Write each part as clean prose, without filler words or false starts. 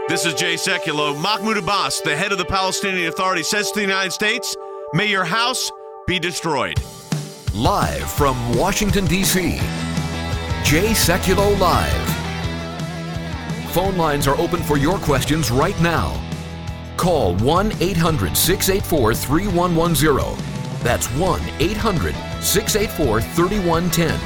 This is Jay Sekulow. Mahmoud Abbas, the head of the Palestinian Authority, says to the United States, may your house be destroyed. Live from Washington, D.C., Jay Sekulow Live. Phone lines are open for your questions right now. Call 1-800-684-3110. That's 1-800-684-3110.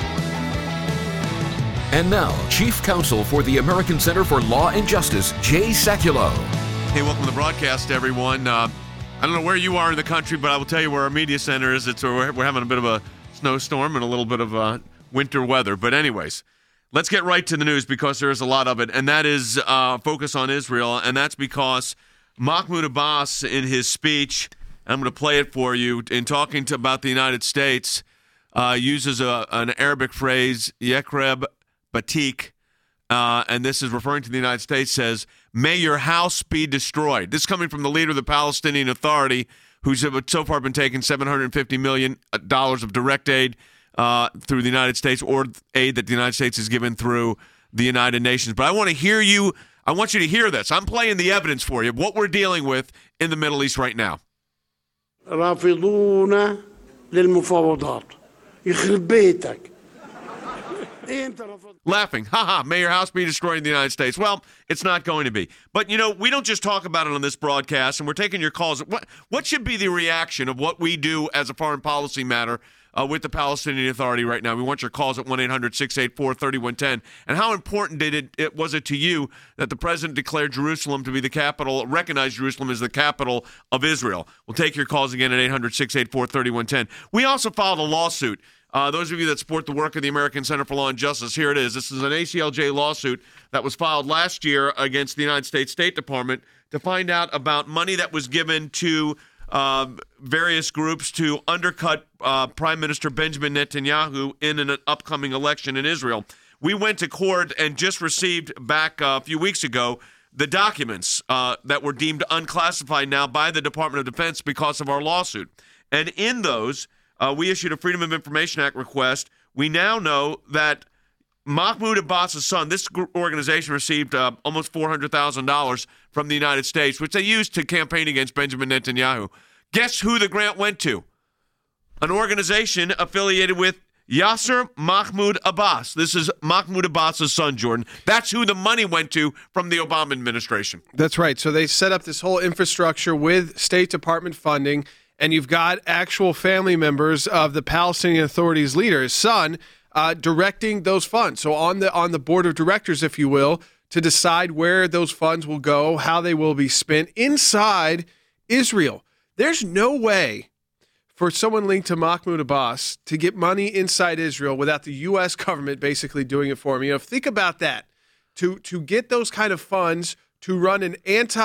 And now, Chief Counsel for the American Center for Law and Justice, Jay Sekulow. Hey, welcome to the broadcast, everyone. I don't know where you are in the country, but I will tell you where our media center is. We're having a bit of a snowstorm and a little bit of winter weather. But anyways, let's get right to the news because there is a lot of it, and that is focus on Israel, and that's because Mahmoud Abbas, in his speech, and I'm going to play it for you, in talking about the United States, uses an Arabic phrase, Yekreb Batik, and this is referring to the United States, says, may your house be destroyed. This is coming from the leader of the Palestinian Authority, who's so far been taking $750 million of direct aid through the United States, or aid that the United States has given through the United Nations. But I want to hear you. I want you to hear this. I'm playing the evidence for you of what we're dealing with in the Middle East right now. رافضون للمفاوضات يخرب بيتك. Laughing, haha, may your house be destroyed in the United States. Well, it's not going to be. But, you know, we don't just talk about it on this broadcast, and we're taking your calls. What should be the reaction of what we do as a foreign policy matter with the Palestinian Authority right now? We want your calls at 1-800-684-3110. And how important was it to you that the president declared Jerusalem to be the capital, recognized Jerusalem as the capital of Israel? We'll take your calls again at 800-684-3110. We also filed a lawsuit. Those of you that support the work of the American Center for Law and Justice, here it is. This is an ACLJ lawsuit that was filed last year against the United States State Department to find out about money that was given to various groups to undercut Prime Minister Benjamin Netanyahu in an upcoming election in Israel. We went to court and just received back a few weeks ago the documents that were deemed unclassified now by the Department of Defense because of our lawsuit. And in those, we issued a Freedom of Information Act request. We now know that Mahmoud Abbas' son, this organization received almost $400,000 from the United States, which they used to campaign against Benjamin Netanyahu. Guess who the grant went to? An organization affiliated with Yasser Mahmoud Abbas. This is Mahmoud Abbas' son, Jordan. That's who the money went to from the Obama administration. That's right. So they set up this whole infrastructure with State Department funding, and you've got actual family members of the Palestinian Authority's leader, his son, directing those funds. So on the board of directors, if you will, to decide where those funds will go, how they will be spent inside Israel. There's no way for someone linked to Mahmoud Abbas to get money inside Israel without the U.S. government basically doing it for him. You know, think about that. To get those kind of funds to run an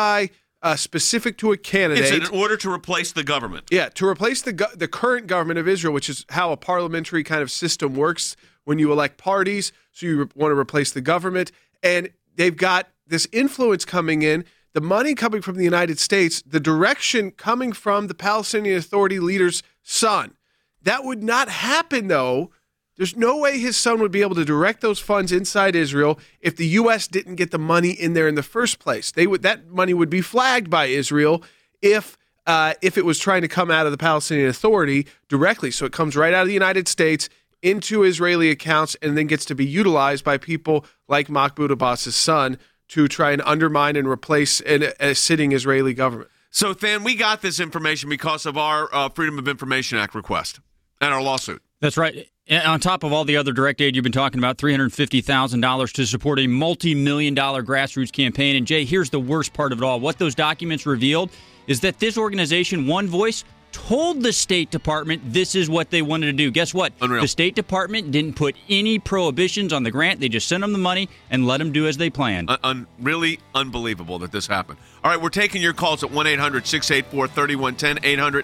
specific to a candidate. It's in order to replace the government. Yeah, to replace the current government of Israel, which is how a parliamentary kind of system works when you elect parties. So you want to replace the government. And they've got this influence coming in, the money coming from the United States, the direction coming from the Palestinian Authority leader's son. That would not happen, though. There's no way his son would be able to direct those funds inside Israel if the U.S. didn't get the money in there in the first place. That money would be flagged by Israel if it was trying to come out of the Palestinian Authority directly. So it comes right out of the United States into Israeli accounts and then gets to be utilized by people like Mahmoud Abbas' son to try and undermine and replace a sitting Israeli government. So, Than, we got this information because of our Freedom of Information Act request and our lawsuit. That's right. On top of all the other direct aid you've been talking about, $350,000 to support a multi-million-dollar grassroots campaign. And, Jay, here's the worst part of it all. What those documents revealed is that this organization, One Voice, told the State Department this is what they wanted to do. Guess what? Unreal. The State Department didn't put any prohibitions on the grant. They just sent them the money and let them do as they planned. Really unbelievable that this happened. All right, we're taking your calls at 1-800-684-3110,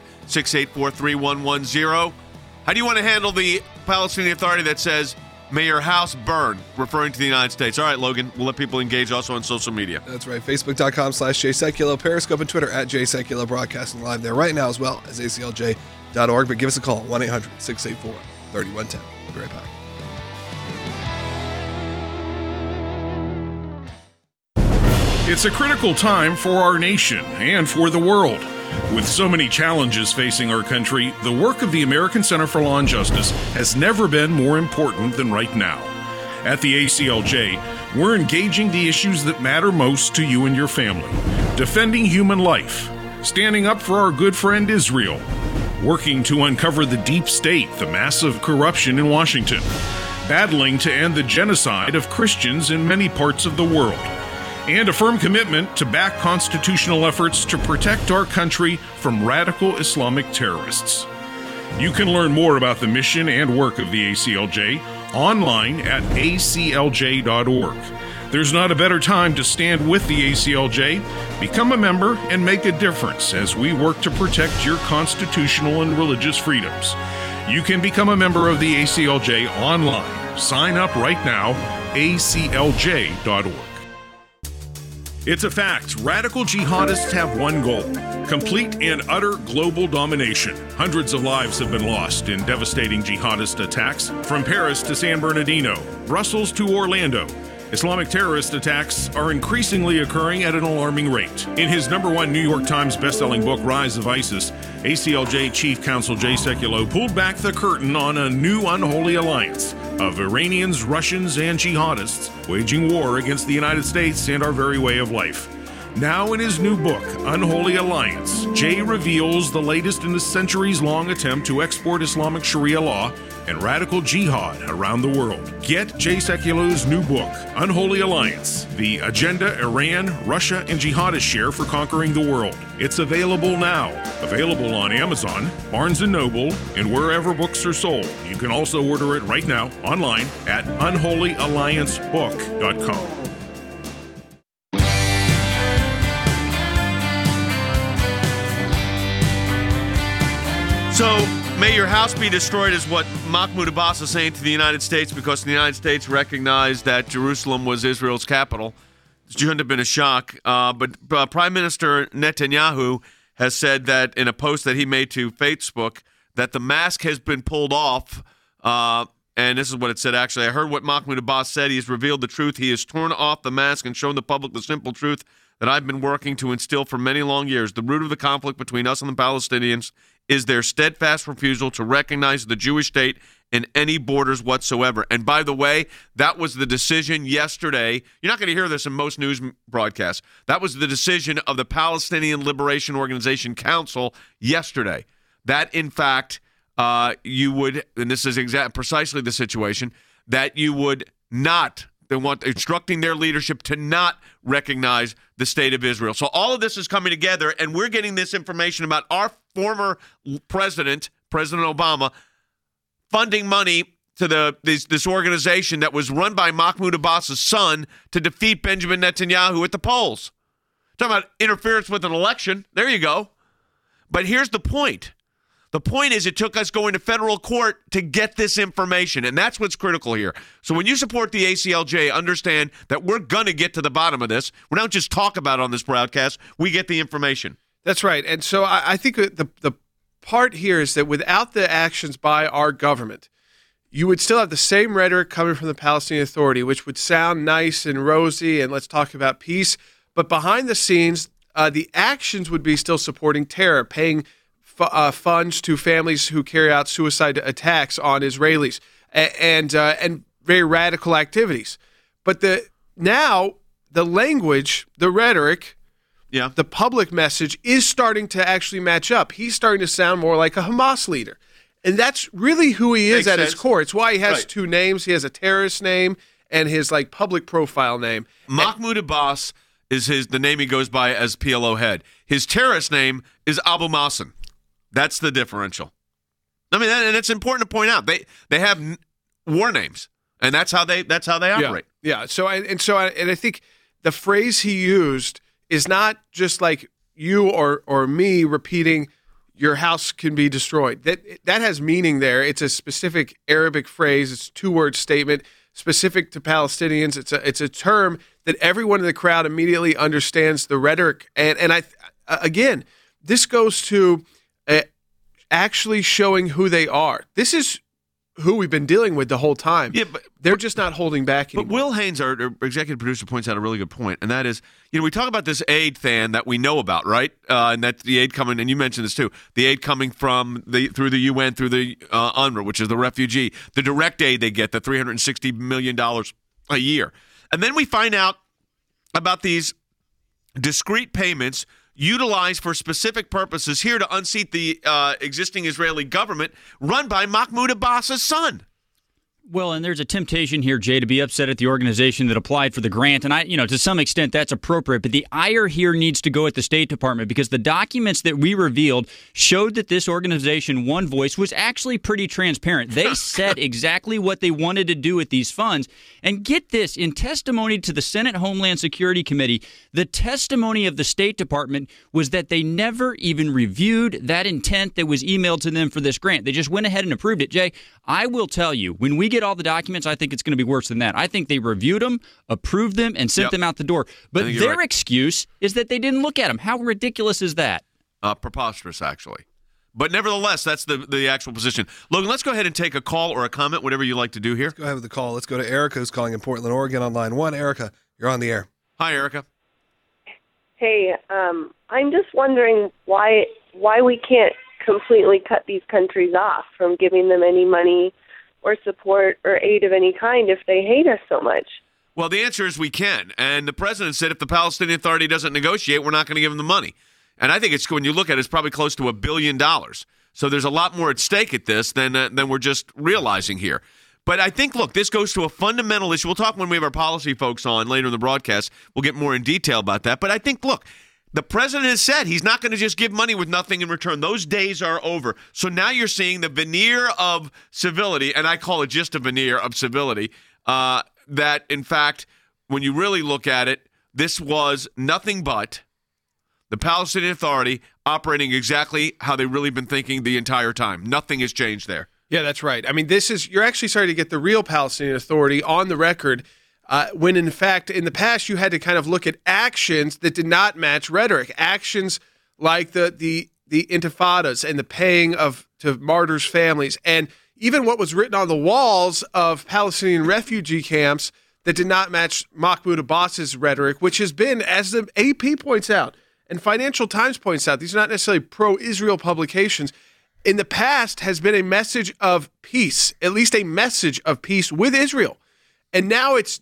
800-684-3110. How do you want to handle the Palestinian Authority that says, may your house burn, referring to the United States? All right, Logan, we'll let people engage also on social media. That's right. Facebook.com/Jay Sekulow, Periscope and Twitter at Jay Sekulow, broadcasting live there right now as well as ACLJ.org. But give us a call, 1-800-684-3110. We'll be right back. It's a critical time for our nation and for the world. With so many challenges facing our country, the work of the American Center for Law and Justice has never been more important than right now. At the ACLJ, we're engaging the issues that matter most to you and your family, defending human life, standing up for our good friend Israel, working to uncover the deep state, the massive corruption in Washington, battling to end the genocide of Christians in many parts of the world, and a firm commitment to back constitutional efforts to protect our country from radical Islamic terrorists. You can learn more about the mission and work of the ACLJ online at aclj.org. There's not a better time to stand with the ACLJ. Become a member and make a difference as we work to protect your constitutional and religious freedoms. You can become a member of the ACLJ online. Sign up right now, aclj.org. It's a fact. Radical jihadists have one goal: complete and utter global domination. Hundreds of lives have been lost in devastating jihadist attacks, from Paris to San Bernardino, Brussels to Orlando. Islamic terrorist attacks are increasingly occurring at an alarming rate. In his #1 New York Times bestselling book, Rise of ISIS, ACLJ Chief Counsel Jay Sekulow pulled back the curtain on a new unholy alliance of Iranians, Russians, and jihadists waging war against the United States and our very way of life. Now in his new book, Unholy Alliance, Jay reveals the latest in a centuries-long attempt to export Islamic Sharia law and radical jihad around the world. Get Jay Sekulow's new book, Unholy Alliance, The Agenda Iran, Russia, and Jihadists Share for Conquering the World. It's available now. Available on Amazon, Barnes & Noble, and wherever books are sold. You can also order it right now online at unholyalliancebook.com. So, may your house be destroyed is what Mahmoud Abbas is saying to the United States, because the United States recognized that Jerusalem was Israel's capital. It shouldn't have been a shock. But Prime Minister Netanyahu has said that in a post that he made to Facebook that the mask has been pulled off. And this is what it said, actually. I heard what Mahmoud Abbas said. He has revealed the truth. He has torn off the mask and shown the public the simple truth that I've been working to instill for many long years. The root of the conflict between us and the Palestinians is their steadfast refusal to recognize the Jewish state in any borders whatsoever. And by the way, that was the decision yesterday. You're not going to hear this in most news broadcasts. That was the decision of the Palestinian Liberation Organization Council yesterday. That, in fact, you would, and this is precisely the situation, that you would not, they want instructing their leadership to not recognize the state of Israel. So all of this is coming together, and we're getting this information about our former president, President Obama, funding money to this organization that was run by Mahmoud Abbas's son to defeat Benjamin Netanyahu at the polls. Talking about interference with an election. There you go. But here's the point. The point is it took us going to federal court to get this information, and that's what's critical here. So when you support the ACLJ, understand that we're going to get to the bottom of this. We don't just talk about it on this broadcast. We get the information. That's right. And so I think the part here is that without the actions by our government, you would still have the same rhetoric coming from the Palestinian Authority, which would sound nice and rosy, and let's talk about peace. But behind the scenes, the actions would be still supporting terror, paying funds to families who carry out suicide attacks on Israelis, and very radical activities. But now the language, the rhetoric, the public message is starting to actually match up. He's starting to sound more like a Hamas leader. And that's really who he is at his core. It's why he has two names. He has a terrorist name and his public profile name. Mahmoud Abbas is the name he goes by as PLO head. His terrorist name is Abu Mazen. That's the differential. I mean, and it's important to point out they have war names, and that's how they operate. Yeah. So I think the phrase he used is not just like you or me repeating your house can be destroyed. That has meaning there. It's a specific Arabic phrase. It's a two-word statement specific to Palestinians. It's a term that everyone in the crowd immediately understands the rhetoric. And again, this goes to actually showing who they are. This is who we've been dealing with the whole time. Yeah, but they're just not holding back anymore. But Will Haynes, our executive producer, points out a really good point, and that is, we talk about this aid, Than, that we know about, right? And that the aid coming, and you mentioned this too, the aid coming from through the UN, through the UNRWA, which is the refugee, the direct aid they get, the $360 million a year. And then we find out about these discrete payments utilized for specific purposes here to unseat the existing Israeli government run by Mahmoud Abbas's son. Well, and there's a temptation here, Jay, to be upset at the organization that applied for the grant. And to some extent, that's appropriate. But the ire here needs to go at the State Department, because the documents that we revealed showed that this organization, One Voice, was actually pretty transparent. They said exactly what they wanted to do with these funds. And get this, in testimony to the Senate Homeland Security Committee, the testimony of the State Department was that they never even reviewed that intent that was emailed to them for this grant. They just went ahead and approved it. Jay, I will tell you, when we get all the documents, I think it's going to be worse than that. I think they reviewed them, approved them, and sent them out the door. But their excuse is that they didn't look at them. How ridiculous is that? Preposterous, actually. But nevertheless, that's the actual position. Logan, let's go ahead and take a call or a comment, whatever you like to do here. Let's go ahead with the call. Let's go to Erica, who's calling in Portland, Oregon on line 1. Erica, you're on the air. Hi, Erica. Hey, I'm just wondering why we can't completely cut these countries off from giving them any money or support or aid of any kind if they hate us so much. Well, the answer is we can. And the president said if the Palestinian Authority doesn't negotiate, we're not going to give them the money. And I think it's, when you look at it, it's probably close to $1 billion. So there's a lot more at stake at this than we're just realizing here. But I think, look, this goes to a fundamental issue. We'll talk when we have our policy folks on later in the broadcast. We'll get more in detail about that. But I think, look, the president has said he's not going to just give money with nothing in return. Those days are over. So now you're seeing the veneer of civility, and I call it just a veneer of civility, that, in fact, when you really look at it, this was nothing but the Palestinian Authority operating exactly how they've really been thinking the entire time. Nothing has changed there. Yeah, that's right. I mean, you're actually starting to get the real Palestinian Authority on the record, when in fact, in the past, you had to kind of look at actions that did not match rhetoric. Actions like the intifadas and the paying to martyrs' families, and even what was written on the walls of Palestinian refugee camps that did not match Mahmoud Abbas's rhetoric, which has been, as the AP points out, and Financial Times points out, these are not necessarily pro-Israel publications, in the past has been a message of peace, at least a message of peace with Israel. And now it's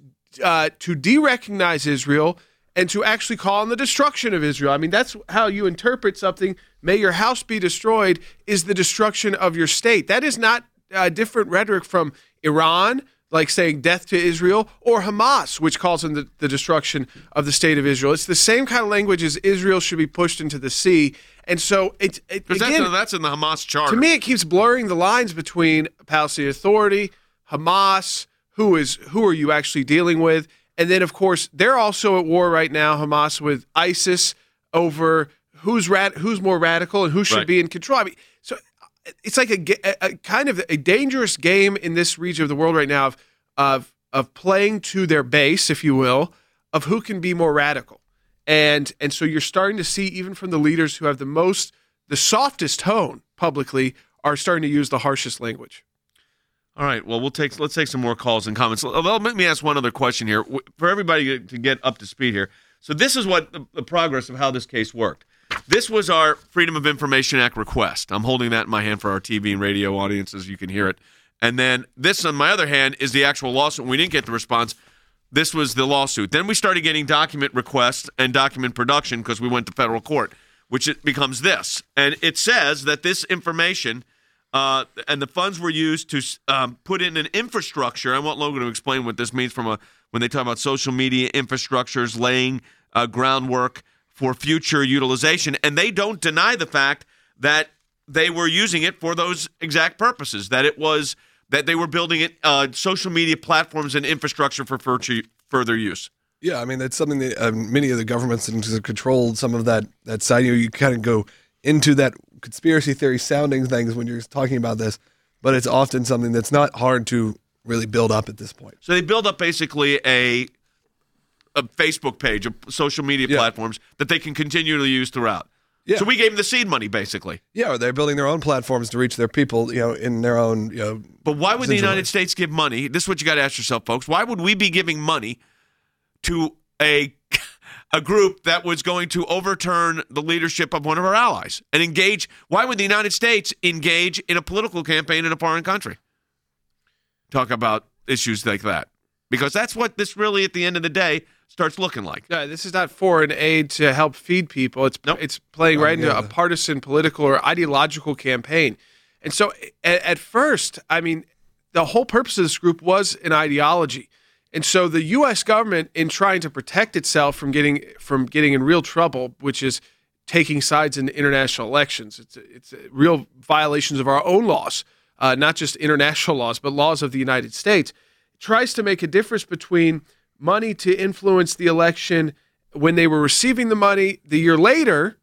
to de-recognize Israel and to actually call on the destruction of Israel. I mean, that's how you interpret something. May your house be destroyed is the destruction of your state. That is not different rhetoric from Iran, like saying death to Israel, or Hamas, which calls on the destruction of the state of Israel. It's the same kind of language as Israel should be pushed into the sea. And so again, that's in the Hamas charter. To me, it keeps blurring the lines between Palestinian Authority, Hamas, who are you actually dealing with? And then, of course, they're also at war right now, Hamas, with ISIS over who's more radical and who should be in control. I mean, so it's like a kind of a dangerous game in this region of the world right now of playing to their base, if you will, of who can be more radical. And so you're starting to see, even from the leaders who have the softest tone publicly, are starting to use the harshest language. All right. Well, let's take some more calls and comments. Let me ask one other question here for everybody to get up to speed here. So this is what the progress of how this case worked. This was our Freedom of Information Act request. I'm holding that in my hand for our TV and radio audiences. You can hear it. And then this, on my other hand, is the actual lawsuit. We didn't get the response. This was the lawsuit. Then we started getting document requests and document production because we went to federal court, which it becomes this. And it says that this information and the funds were used to put in an infrastructure. I want Logan to explain what this means when they talk about social media infrastructures, laying groundwork for future utilization. And they don't deny the fact that they were using it for those exact purposes, that they were building it, social media platforms and infrastructure for further use. Yeah, I mean, that's something that many of the governments that controlled some of that side. You kind of go into that conspiracy theory sounding things when you're talking about this, but it's often something that's not hard to really build up at this point. So they build up basically a Facebook page, of social media platforms that they can continually use throughout. Yeah. So we gave them the seed money, basically. Yeah, or they're building their own platforms to reach their people, in their own, But why would the essential United ways. States give money? This is what you got to ask yourself, folks. Why would we be giving money to a group that was going to overturn the leadership of one of our allies and engage? Why would the United States engage in a political campaign in a foreign country? Talk about issues like that. Because that's what this really, at the end of the day, starts looking like. No, this is not foreign aid to help feed people. It's playing right into a partisan, political, or ideological campaign. And so at first, I mean, the whole purpose of this group was an ideology. And so the U.S. government, in trying to protect itself from getting in real trouble, which is taking sides in international elections, it's real violations of our own laws, not just international laws, but laws of the United States, tries to make a difference between money to influence the election when they were receiving the money the year later,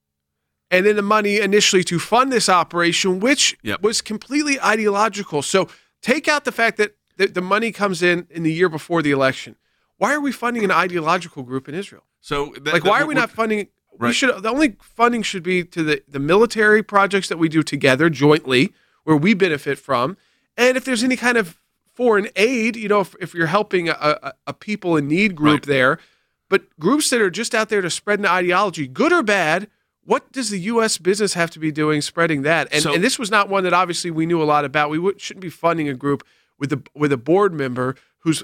and then the money initially to fund this operation, which was completely ideological. So take out the fact that the money comes in the year before the election. Why are we funding an ideological group in Israel? So, why are we not funding? Right. The only funding should be to the military projects that we do together jointly, where we benefit from, and if there's any kind of foreign aid, if you're helping a people in need group there, but groups that are just out there to spread an ideology, good or bad, what does the U.S. business have to be doing spreading that? And this was not one that obviously we knew a lot about. We shouldn't be funding a group with a board member whose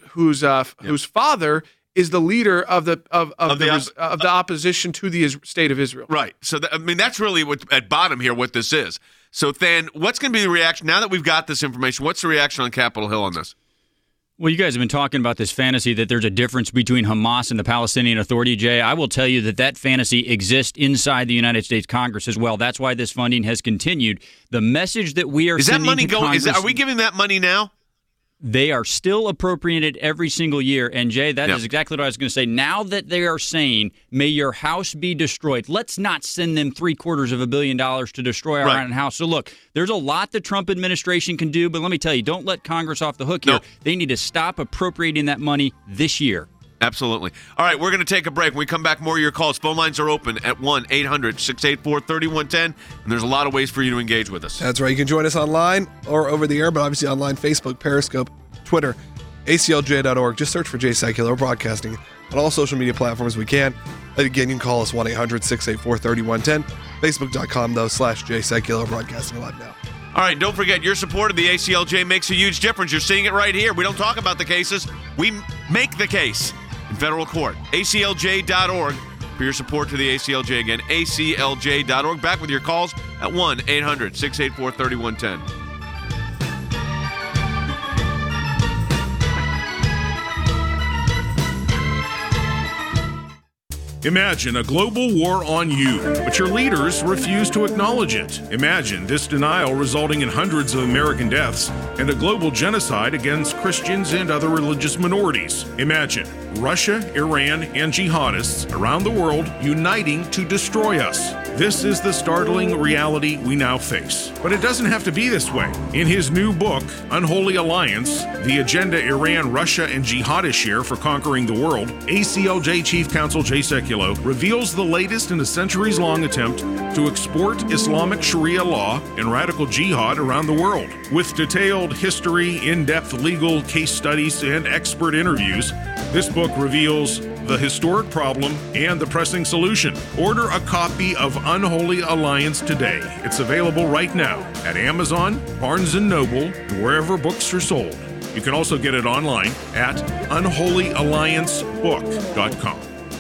father is the leader of the opposition to the state of Israel. Right. So that's really what at bottom here what this is. So then, what's going to be the reaction now that we've got this information? What's the reaction on Capitol Hill on this? Well, you guys have been talking about this fantasy that there's a difference between Hamas and the Palestinian Authority, Jay. I will tell you that fantasy exists inside the United States Congress as well. That's why this funding has continued. The message that we are sending to Congress, are we giving that money now? They are still appropriated every single year. And, Jay, that is exactly what I was going to say. Now that they are saying, may your house be destroyed, let's not send them $750 million to destroy our own house. So, look, there's a lot the Trump administration can do, but let me tell you, don't let Congress off the hook here. They need to stop appropriating that money this year. Absolutely. All right, we're going to take a break. When we come back, more of your calls. Phone lines are open at 1-800-684-3110, and there's a lot of ways for you to engage with us. That's right. You can join us online or over the air, but obviously online, Facebook, Periscope, Twitter, aclj.org. Just search for Jay Sekulow Broadcasting on all social media platforms we can. Again, you can call us 1-800-684-3110. Facebook.com, /Jay Sekulow Broadcasting live now. All right, don't forget, your support of the ACLJ makes a huge difference. You're seeing it right here. We don't talk about the cases. We make the case in federal court. ACLJ.org for your support to the ACLJ. Again, ACLJ.org. Back with your calls at 1-800-684-3110. Imagine a global war on you, but your leaders refuse to acknowledge it. Imagine this denial resulting in hundreds of American deaths and a global genocide against Christians and other religious minorities. Imagine Russia, Iran, and jihadists around the world uniting to destroy us. This is the startling reality we now face. But it doesn't have to be this way. In his new book, Unholy Alliance, The Agenda Iran, Russia, and Jihadists Share for Conquering the World, ACLJ Chief Counsel Jay Sekulow reveals the latest in a centuries-long attempt to export Islamic Sharia law and radical jihad around the world. With detailed history, in-depth legal case studies, and expert interviews, this book reveals the historic problem and the pressing solution. Order a copy of Unholy Alliance today. It's available right now at Amazon, Barnes & Noble, and wherever books are sold. You can also get it online at unholyalliancebook.com.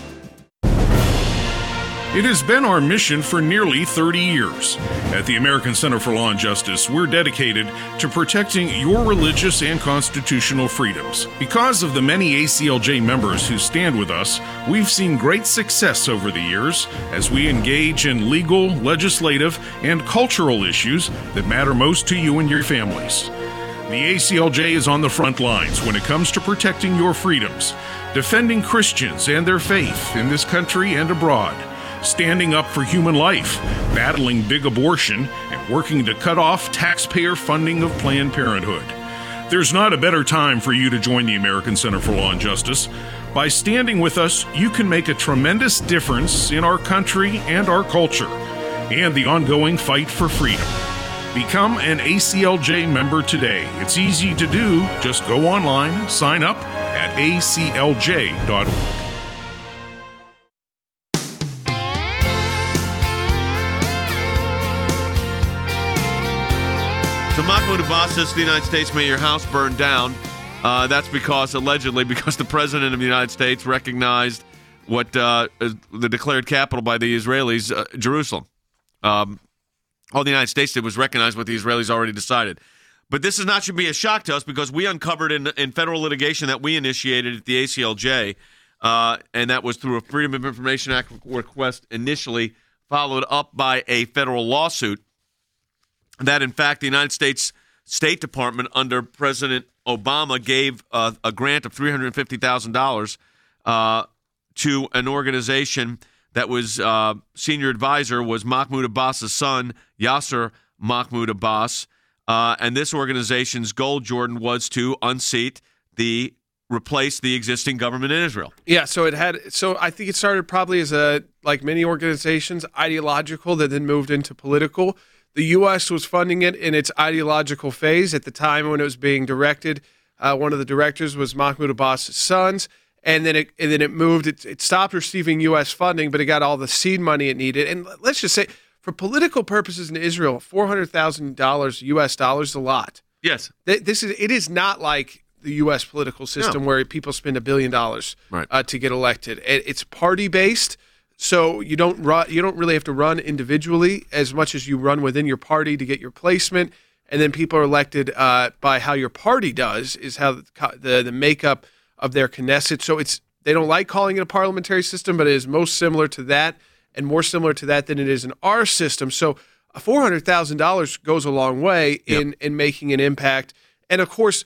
It has been our mission for nearly 30 years. At the American Center for Law and Justice, we're dedicated to protecting your religious and constitutional freedoms. Because of the many ACLJ members who stand with us, we've seen great success over the years as we engage in legal, legislative, and cultural issues that matter most to you and your families. The ACLJ is on the front lines when it comes to protecting your freedoms, defending Christians and their faith in this country and abroad, standing up for human life, battling big abortion, and working to cut off taxpayer funding of Planned Parenthood. There's not a better time for you to join the American Center for Law and Justice. By standing with us, you can make a tremendous difference in our country and our culture. and the ongoing fight for freedom. Become an ACLJ member today. It's easy to do. Just go online, sign up at aclj.org. So Mahmoud Abbas says to the United States, may your house burn down. That's allegedly because the president of the United States recognized what is the declared capital by the Israelis, Jerusalem. All the United States did was recognize what the Israelis already decided. But this should be a shock to us because we uncovered in federal litigation that we initiated at the ACLJ, and that was through a Freedom of Information Act request initially, followed up by a federal lawsuit, that in fact the United States State Department under President Obama gave a grant of $350,000 to an organization that was senior advisor was Mahmoud Abbas's son, Yasser Mahmoud Abbas. And this organization's goal, Jordan, was to unseat replace the existing government in Israel. Yeah, so I think it started probably as like many organizations, ideological, that then moved into political. The U.S. was funding it in its ideological phase at the time when it was being directed. One of the directors was Mahmoud Abbas's sons. And then it moved. It stopped receiving U.S. funding, but it got all the seed money it needed. And let's just say, for political purposes in Israel, $400,000 U.S. dollars is a lot. Yes, it is not like the U.S. political system where people spend $1 billion to get elected. It's party based, so you don't really have to run individually as much as you run within your party to get your placement. And then people are elected by how your party does, is how the makeup of their Knesset. So they don't like calling it a parliamentary system, but it is most similar to that and more similar to that than it is in our system. So $400,000 goes a long way in making an impact. And of course,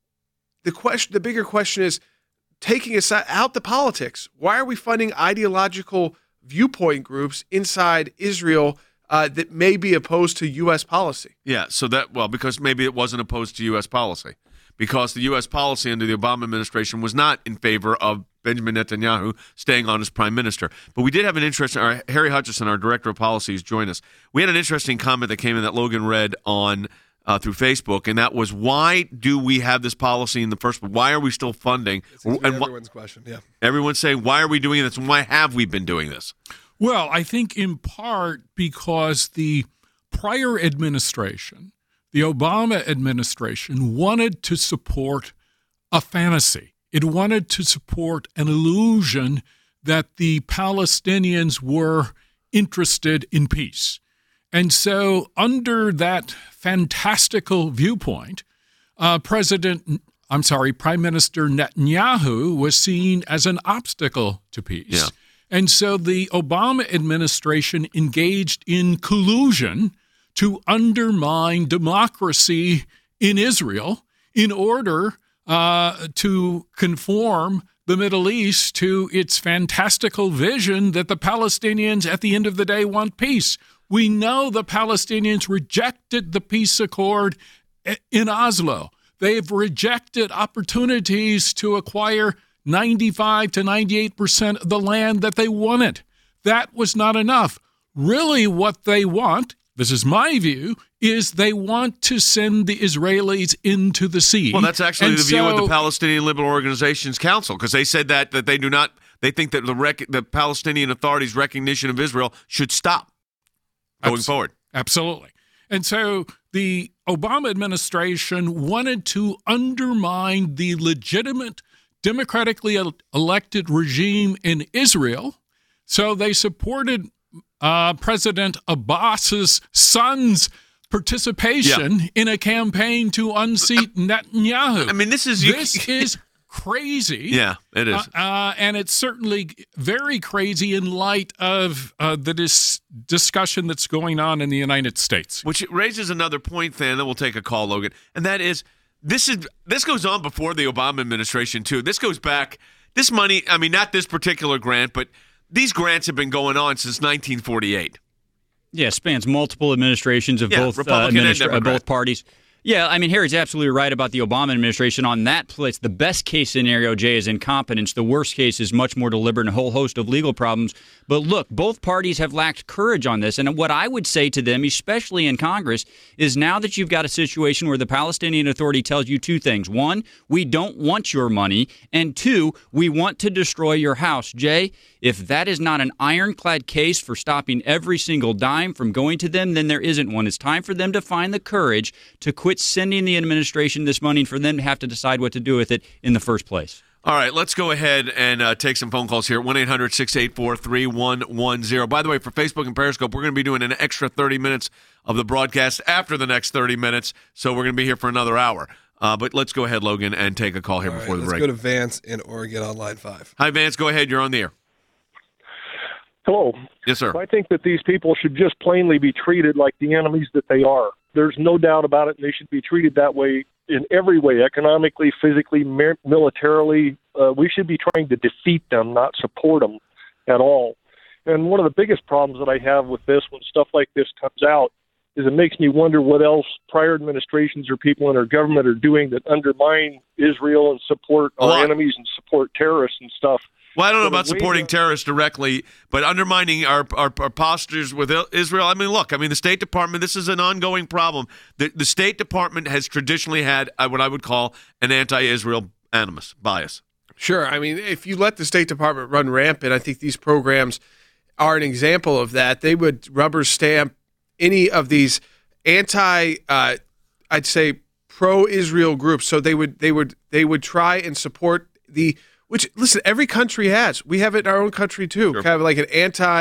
the bigger question is taking aside out the politics. Why are we funding ideological viewpoint groups inside Israel that may be opposed to U.S. policy? Yeah, because maybe it wasn't opposed to U.S. policy. Because the U.S. policy under the Obama administration was not in favor of Benjamin Netanyahu staying on as prime minister. But we did have an interesting, Harry Hutchison, our director of policies, joined us. We had an interesting comment that came in that Logan read on through Facebook, and that was, why do we have this policy in the first place? Why are we still funding? Everyone's question, yeah. Everyone's saying, why are we doing this, and why have we been doing this? Well, I think in part because the prior administration, the Obama administration, wanted to support a fantasy. It wanted to support an illusion that the Palestinians were interested in peace. And so under that fantastical viewpoint, Prime Minister Netanyahu was seen as an obstacle to peace. Yeah. And so the Obama administration engaged in collusion to undermine democracy in Israel in order to conform the Middle East to its fantastical vision that the Palestinians at the end of the day want peace. We know the Palestinians rejected the peace accord in Oslo. They've rejected opportunities to acquire 95 to 98% of the land that they wanted. That was not enough. Really what they want, this is my view, is they want to send the Israelis into the sea. Well, that's actually the view of the Palestinian Liberal Organizations Council, because they said that they do not, they think that the Palestinian Authority's recognition of Israel should stop going forward. Absolutely. And so the Obama administration wanted to undermine the legitimate, democratically elected regime in Israel. So they supported President Abbas's son's participation in a campaign to unseat Netanyahu. I mean, this is crazy. Yeah, it is. And it's certainly very crazy in light of the discussion that's going on in the United States. Which raises another point, then we'll take a call, Logan, and that is this goes on before the Obama administration too. This goes back. This money, I mean, not this particular grant, but these grants have been going on since 1948. Yeah, spans multiple administrations of both Republican and Democrat. both parties. Yeah, I mean, Harry's absolutely right about the Obama administration on that place. The best case scenario, Jay, is incompetence. The worst case is much more deliberate and a whole host of legal problems. But look, both parties have lacked courage on this. And what I would say to them, especially in Congress, is now that you've got a situation where the Palestinian Authority tells you two things. One, we don't want your money. And two, we want to destroy your house. Jay, if that is not an ironclad case for stopping every single dime from going to them, then there isn't one. It's time for them to find the courage to quit sending the administration this money and for them to have to decide what to do with it in the first place. All right, let's go ahead and take some phone calls here. 1-800-684-3110. By the way, for Facebook and Periscope, we're going to be doing an extra 30 minutes of the broadcast after the next 30 minutes, so we're going to be here for another hour. But let's go ahead, Logan, and take a call here before the break. Let's go to Vance in Oregon on line 5. Hi, Vance. Go ahead. You're on the air. Hello. Yes, sir. I think that these people should just plainly be treated like the enemies that they are. There's no doubt about it, and they should be treated that way in every way, economically, physically, militarily. We should be trying to defeat them, not support them at all. And one of the biggest problems that I have with this, when stuff like this comes out, is it makes me wonder what else prior administrations or people in our government are doing that undermine Israel and support our enemies and support terrorists and stuff. Well, I don't know about supporting terrorists directly, but undermining our postures with Israel. I mean, look, the State Department, this is an ongoing problem. The State Department has traditionally had what I would call an anti-Israel animus, bias. Sure. I mean, if you let the State Department run rampant, I think these programs are an example of that. They would rubber stamp any of these I'd say, pro-Israel groups. So they would try and support which, listen, every country has. We have it in our own country, too. Sure. Kind of like an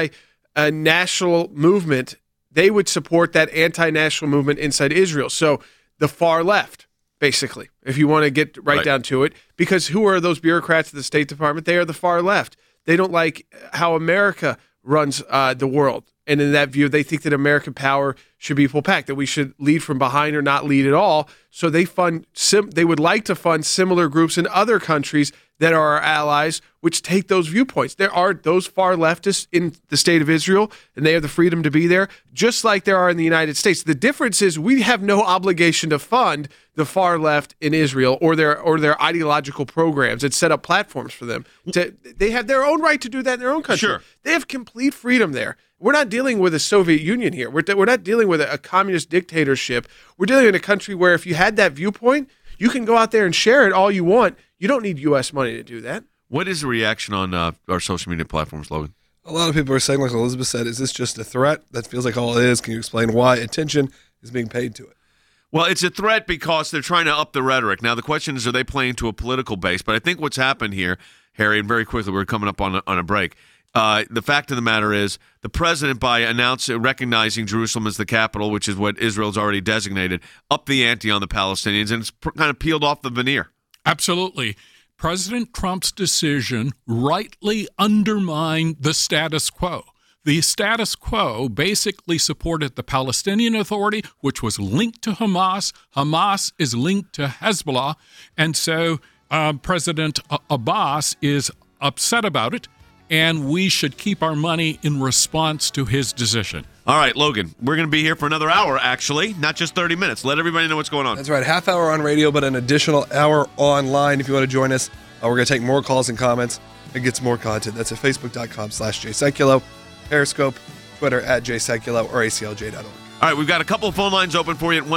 anti-national movement. They would support that anti-national movement inside Israel. So the far left, basically, if you want to get right down to it. Because who are those bureaucrats at the State Department? They are the far left. They don't like how America runs the world. And in that view, they think that American power should be full pack, that we should lead from behind or not lead at all. So they would like to fund similar groups in other countries that are our allies, which take those viewpoints. There are those far leftists in the state of Israel, and they have the freedom to be there, just like there are in the United States. The difference is we have no obligation to fund the far left in Israel or their ideological programs and set up platforms for them. They have their own right to do that in their own country. Sure. They have complete freedom there. We're not dealing with a Soviet Union here. We're not dealing with a communist dictatorship. We're dealing in a country where if you had that viewpoint, you can go out there and share it all you want. You don't need U.S. money to do that. What is the reaction on our social media platforms, Logan? A lot of people are saying, like Elizabeth said, is this just a threat? That feels like all it is. Can you explain why attention is being paid to it? Well, it's a threat because they're trying to up the rhetoric. Now, the question is, are they playing to a political base? But I think what's happened here, Harry, and very quickly, we're coming up on a break. The fact of the matter is the president, by recognizing Jerusalem as the capital, which is what Israel's already designated, upped the ante on the Palestinians, and it's kind of peeled off the veneer. Absolutely. President Trump's decision rightly undermined the status quo. The status quo basically supported the Palestinian Authority, which was linked to Hamas. Hamas is linked to Hezbollah. And so President Abbas is upset about it, and we should keep our money in response to his decision. All right, Logan, we're going to be here for another hour, actually, not just 30 minutes. Let everybody know what's going on. That's right. Half hour on radio, but an additional hour online if you want to join us. We're going to take more calls and comments and get some more content. That's at facebook.com/JSeculo, Periscope, Twitter @JSeculo, or ACLJ.org. All right, we've got a couple of phone lines open for you at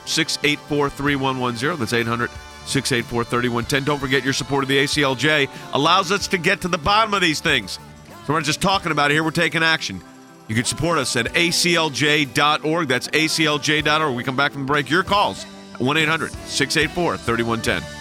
1-800-684-3110. That's 800-684-3110. Don't forget your support of the ACLJ allows us to get to the bottom of these things. So we're not just talking about it here, we're taking action. You can support us at aclj.org. That's aclj.org. When we come back from the break, your calls at 1-800-684-3110.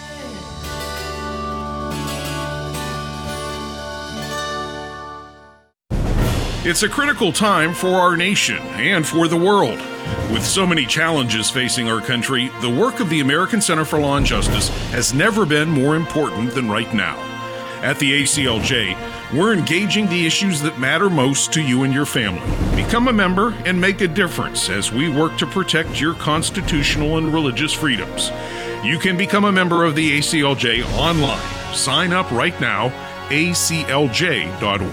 It's a critical time for our nation and for the world. With so many challenges facing our country, the work of the American Center for Law and Justice has never been more important than right now. At the ACLJ, we're engaging the issues that matter most to you and your family. Become a member and make a difference as we work to protect your constitutional and religious freedoms. You can become a member of the ACLJ online. Sign up right now, aclj.org.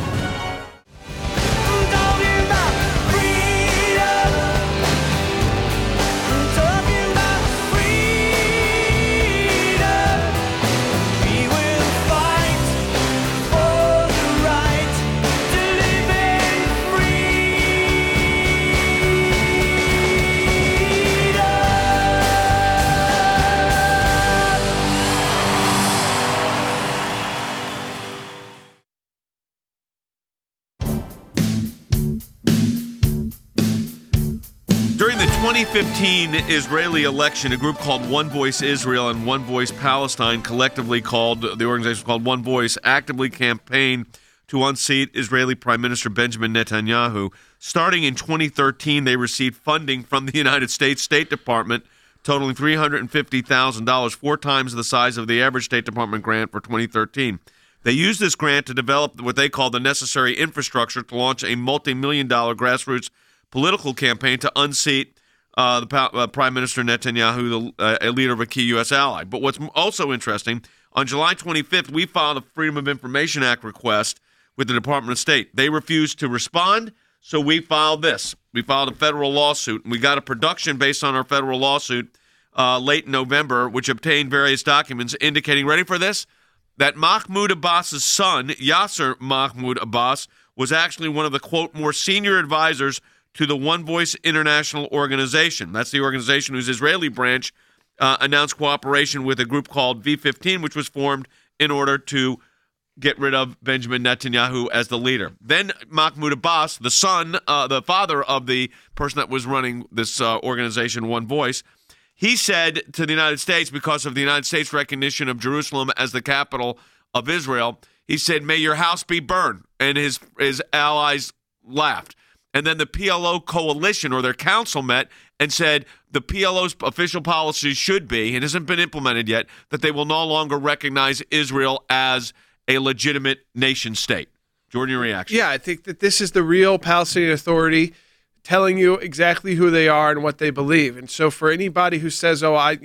2015 Israeli election, a group called One Voice Israel and One Voice Palestine, collectively called, the organization called One Voice, actively campaigned to unseat Israeli Prime Minister Benjamin Netanyahu. Starting in 2013, they received funding from the United States State Department totaling $350,000, 4 times the size of the average State Department grant for 2013. They used this grant to develop what they call the necessary infrastructure to launch a multi-million-dollar grassroots political campaign to unseat the Prime Minister Netanyahu, a leader of a key U.S. ally. But what's also interesting, on July 25th, we filed a Freedom of Information Act request with the Department of State. They refused to respond, so we filed this. We filed a federal lawsuit, and we got a production based on our federal lawsuit late in November, which obtained various documents indicating, ready for this, that Mahmoud Abbas's son, Yasser Mahmoud Abbas, was actually one of the, quote, more senior advisors to the One Voice International Organization. That's the organization whose Israeli branch announced cooperation with a group called V15, which was formed in order to get rid of Benjamin Netanyahu as the leader. Then Mahmoud Abbas, the son, the father of the person that was running this organization, One Voice, he said to the United States, because of the United States recognition of Jerusalem as the capital of Israel, he said, "May your house be burned." And his allies laughed. And then the PLO coalition, or their council, met and said the PLO's official policy should be, and hasn't been implemented yet, that they will no longer recognize Israel as a legitimate nation state. Jordan, your reaction? Yeah, I think that this is the real Palestinian Authority telling you exactly who they are and what they believe. And so for anybody who says, "Oh, I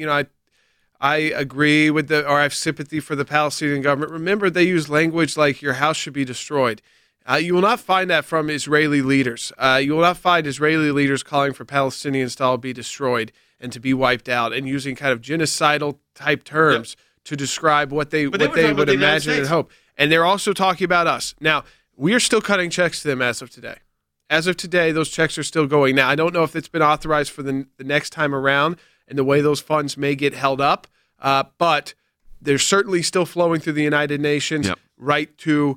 agree with or I have sympathy for the Palestinian government," remember they use language like "your house should be destroyed." You will not find that from Israeli leaders. You will not find Israeli leaders calling for Palestinians to all be destroyed and to be wiped out, and using kind of genocidal type terms to describe what they would imagine and hope. And they're also talking about us. Now, we are still cutting checks to them as of today. As of today, those checks are still going. Now, I don't know if it's been authorized for the next time around and the way those funds may get held up, but they're certainly still flowing through the United Nations right to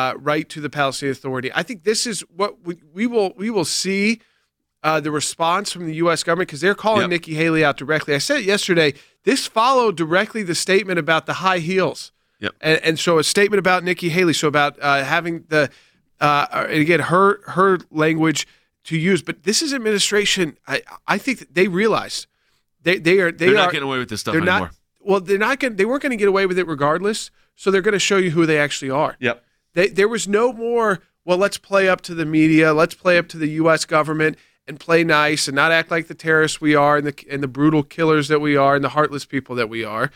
the Palestinian Authority. I think this is what we will see the response from the U.S. government, because they're calling Nikki Haley out directly. I said it yesterday. This followed directly the statement about the high heels. And so a statement about Nikki Haley, so about having the again her language to use. But this is administration. I think that they realize they're not getting away with this stuff anymore. They weren't going to get away with it regardless. So they're going to show you who they actually are. Yep. There was no more, well, let's play up to the media, let's play up to the U.S. government and play nice and not act like the terrorists we are and the brutal killers that we are and the heartless people that we are.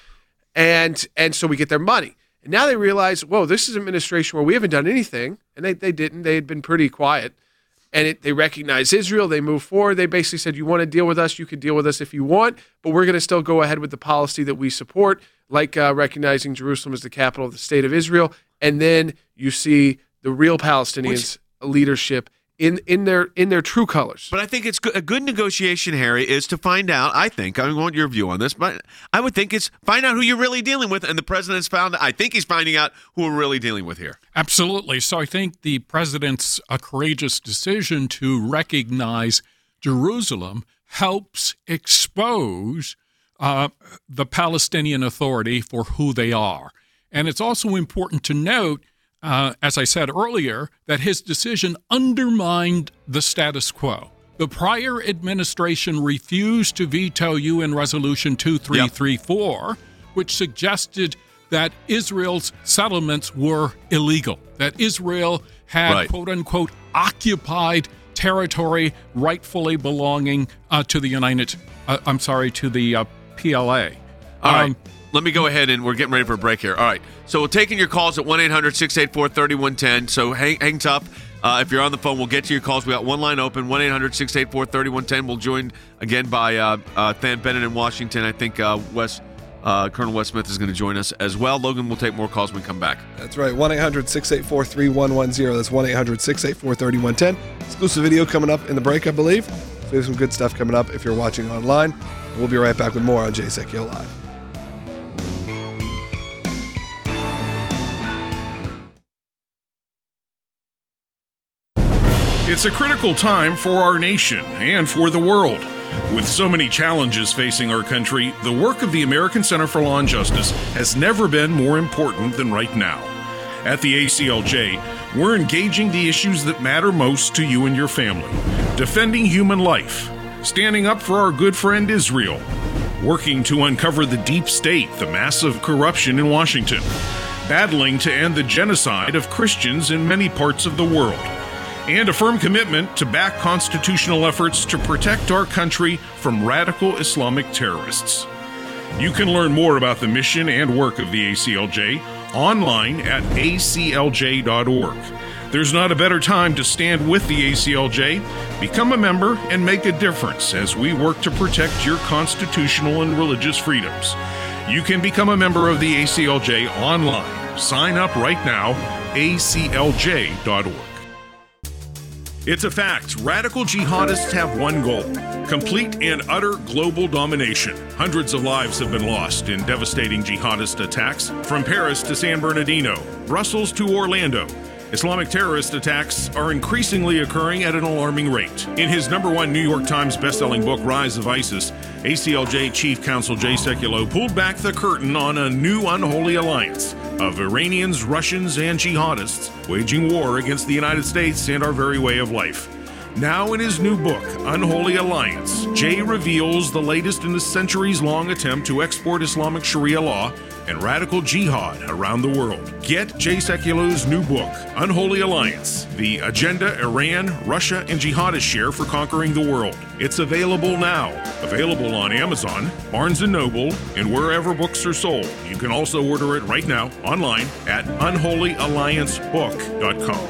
And so we get their money. And now they realize, whoa, this is an administration where we haven't done anything. And they didn't. They had been pretty quiet. And they recognize Israel. They move forward. They basically said, you want to deal with us? You can deal with us if you want, but we're going to still go ahead with the policy that we support, like recognizing Jerusalem as the capital of the state of Israel. And then you see the real Palestinians leadership in their true colors. But I think it's a good negotiation, Harry, is to find out. I want your view on this, but I would think it's find out who you're really dealing with, and the president's I think he's finding out who we're really dealing with here. Absolutely. So I think the president's courageous decision to recognize Jerusalem helps expose the Palestinian Authority for who they are. And it's also important to note, as I said earlier, that his decision undermined the status quo. The prior administration refused to veto UN Resolution 2334, which suggested that Israel's settlements were illegal, that Israel had, quote-unquote, occupied territory rightfully belonging to the to the PLA. All right. Let me go ahead, and we're getting ready for a break here. All right. So we're taking your calls at 1-800-684-3110. So hang tough. If you're on the phone, we'll get to your calls. We got one line open, 1-800-684-3110. We'll join again by Than Bennett in Washington. I think Colonel Wes Smith is going to join us as well. Logan will take more calls when we come back. That's right. 1-800-684-3110. That's 1-800-684-3110. Exclusive video coming up in the break, I believe. So there's some good stuff coming up if you're watching online. We'll be right back with more on Jay Sekulow Live. It's a critical time for our nation and for the world. With so many challenges facing our country, the work of the American Center for Law and Justice has never been more important than right now. At the ACLJ, we're engaging the issues that matter most to you and your family, defending human life, standing up for our good friend Israel, working to uncover the deep state, the massive corruption in Washington, battling to end the genocide of Christians in many parts of the world, and a firm commitment to back constitutional efforts to protect our country from radical Islamic terrorists. You can learn more about the mission and work of the ACLJ online at aclj.org. There's not a better time to stand with the ACLJ. Become a member and make a difference as we work to protect your constitutional and religious freedoms. You can become a member of the ACLJ online. Sign up right now, aclj.org. It's a fact. Radical jihadists have one goal: complete and utter global domination. Hundreds of lives have been lost in devastating jihadist attacks, from Paris to San Bernardino, Brussels to Orlando. Islamic terrorist attacks are increasingly occurring at an alarming rate. In his #1 New York Times bestselling book, Rise of ISIS, ACLJ Chief Counsel Jay Sekulow pulled back the curtain on a new unholy alliance of Iranians, Russians, and jihadists waging war against the United States and our very way of life. Now in his new book, Unholy Alliance, Jay reveals the latest in a centuries-long attempt to export Islamic Sharia law and radical jihad around the world. Get Jay Sekulow's new book, Unholy Alliance, The Agenda Iran, Russia, and Jihadists Share for Conquering the World. It's available now. Available on Amazon, Barnes & Noble, and wherever books are sold. You can also order it right now online at unholyalliancebook.com.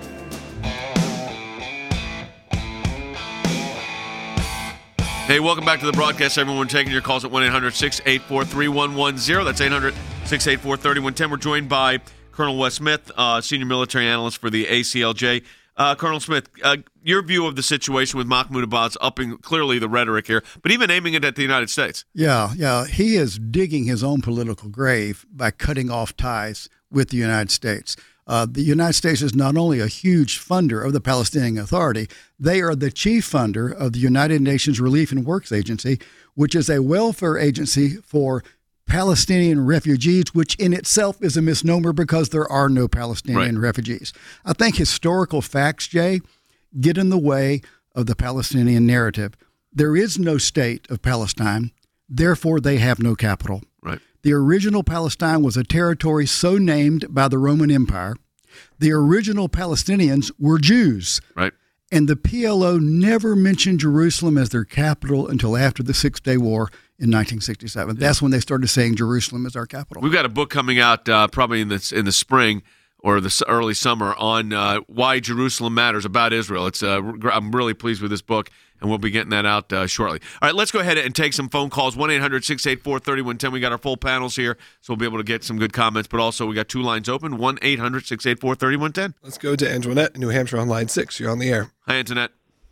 Hey, welcome back to the broadcast, everyone. Taking your calls at 1-800-684-3110. That's 800-684-3110. We're joined by Colonel Wes Smith, senior military analyst for the ACLJ. Colonel Smith, your view of the situation with Mahmoud Abbas upping clearly the rhetoric here, but even aiming it at the United States. Yeah. He is digging his own political grave by cutting off ties with the United States. The United States is not only a huge funder of the Palestinian Authority, they are the chief funder of the United Nations Relief and Works Agency, which is a welfare agency for Palestinian refugees, which in itself is a misnomer because there are no Palestinian refugees. I think historical facts, Jay, get in the way of the Palestinian narrative. There is no state of Palestine, therefore they have no capital. Right. The original Palestine was a territory so named by the Roman Empire. The original Palestinians were Jews. Right. And the PLO never mentioned Jerusalem as their capital until after the Six-Day War in 1967. That's when they started saying Jerusalem is our capital. We've got a book coming out probably in the spring or the early summer on why Jerusalem matters, about Israel. I'm really pleased with this book, and we'll be getting that out shortly. All right, let's go ahead and take some phone calls. 1-800-684-3110. We got our full panels here, so we'll be able to get some good comments, but also we got two lines open, 1-800-684-3110. Let's go to Antoinette in New Hampshire on line 6. You're on the air. Hi, Antoinette.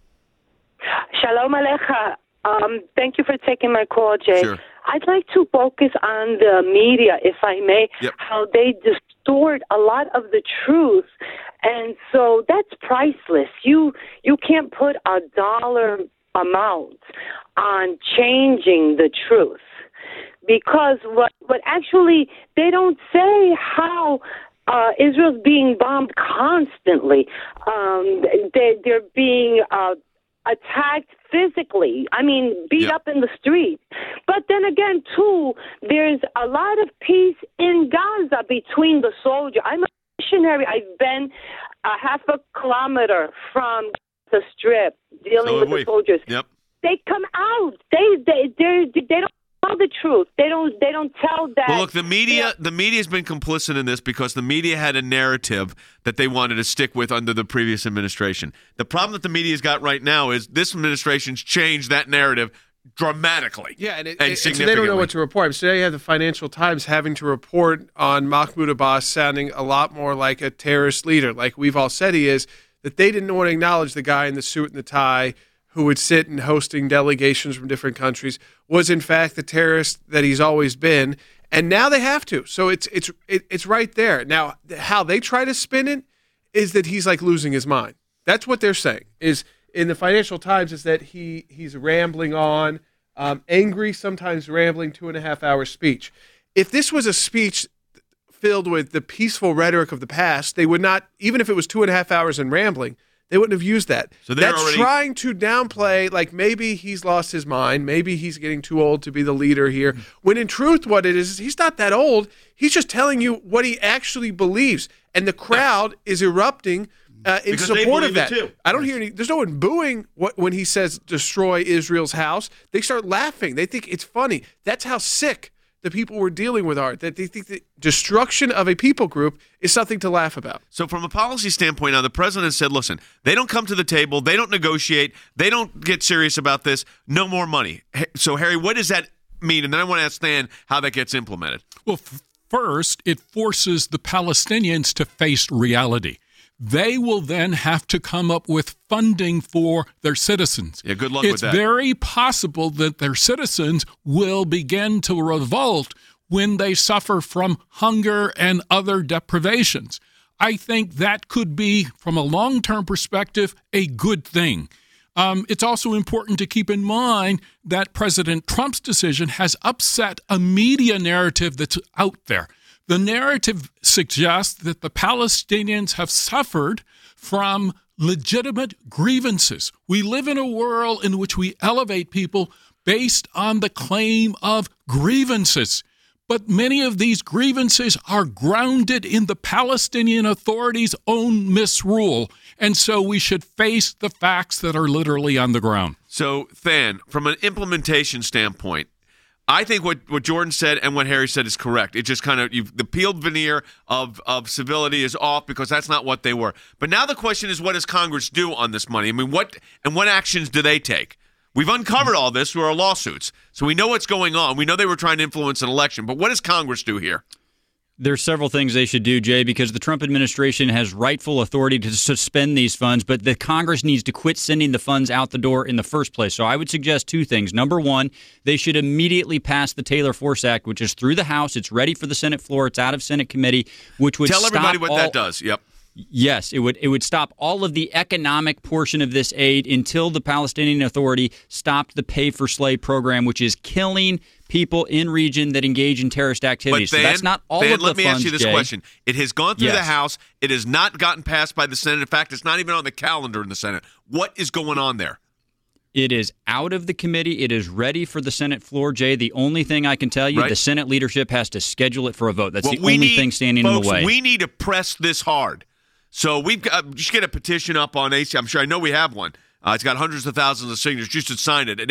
Shalom Alecha. Thank you for taking my call, Jay. Sure. I'd like to focus on the media, if I may, how they distort a lot of the truth. And so that's priceless. You can't put a dollar amount on changing the truth. Because what actually, they don't say how Israel's being bombed constantly. They're being attacked physically. I mean, beat up in the street. But then again, too, there's a lot of peace in Gaza between the soldiers. I'm a missionary. I've been a half a kilometer from the Strip dealing with the soldiers. Yep. They come out. They don't tell the truth. They don't tell that. Well, look, the media's been complicit in this because the media had a narrative that they wanted to stick with under the previous administration. The problem that the media's got right now is this administration's changed that narrative dramatically. Yeah, and significantly. so they don't know what to report. So today you have the Financial Times having to report on Mahmoud Abbas sounding a lot more like a terrorist leader, like we've all said he is, that they didn't want to acknowledge the guy in the suit and the tie who would sit and hosting delegations from different countries was in fact the terrorist that he's always been, and now they have to. So it's right there. Now, how they try to spin it is that he's like losing his mind. That's what they're saying. Is in the Financial Times is that he's rambling on, angry, sometimes rambling, 2.5-hour speech. If this was a speech filled with the peaceful rhetoric of the past, they would not, even if it was 2.5 hours and rambling, they wouldn't have used that. So that's trying to downplay, like maybe he's lost his mind, maybe he's getting too old to be the leader here. When in truth, what it is he's not that old. He's just telling you what he actually believes, and the crowd is erupting in support of that. Too. I don't hear any. There's no one booing when he says destroy Israel's house. They start laughing. They think it's funny. That's how sick the people we're dealing with are, that they think the destruction of a people group is something to laugh about. So from a policy standpoint now, the president said, listen, they don't come to the table, they don't negotiate, they don't get serious about this, no more money. So, Harry, what does that mean? And then I want to ask Stan how that gets implemented. Well, first, it forces the Palestinians to face reality. They will then have to come up with funding for their citizens. Yeah, good luck with that. It's very possible that their citizens will begin to revolt when they suffer from hunger and other deprivations. I think that could be, from a long-term perspective, a good thing. It's also important to keep in mind that President Trump's decision has upset a media narrative that's out there. The narrative suggests that the Palestinians have suffered from legitimate grievances. We live in a world in which we elevate people based on the claim of grievances. But many of these grievances are grounded in the Palestinian Authority's own misrule. And so we should face the facts that are literally on the ground. So, Than, from an implementation standpoint, I think what Jordan said and what Harry said is correct. It just kind of, the peeled veneer of civility is off because that's not what they were. But now the question is, what does Congress do on this money? I mean, what actions do they take? We've uncovered all this through our lawsuits, so we know what's going on. We know they were trying to influence an election, but what does Congress do here? There's several things they should do, Jay, because the Trump administration has rightful authority to suspend these funds, but the Congress needs to quit sending the funds out the door in the first place. So I would suggest two things. Number one, they should immediately pass the Taylor Force Act, which is through the House. It's ready for the Senate floor. It's out of Senate committee, which would tell everybody what that does. Yep. Yes, it would stop all of the economic portion of this aid until the Palestinian Authority stopped the Pay for Slay program, which is killing people in region that engage in terrorist activities. But so that's not all of the funds, let me ask you this Jay. question. It has gone through Yes. the House. It has not gotten passed by the Senate. In fact, it's not even on the calendar in the Senate. What is going on there? It is out of the committee. It is ready for the Senate floor, Jay. The only thing I can tell you, the Senate leadership has to schedule it for a vote. That's the only thing standing in the way. We need to press this hard. So we've got, just get a petition up on ACL. I'm sure, I know we have one. It's got hundreds of thousands of signatures. You should sign it at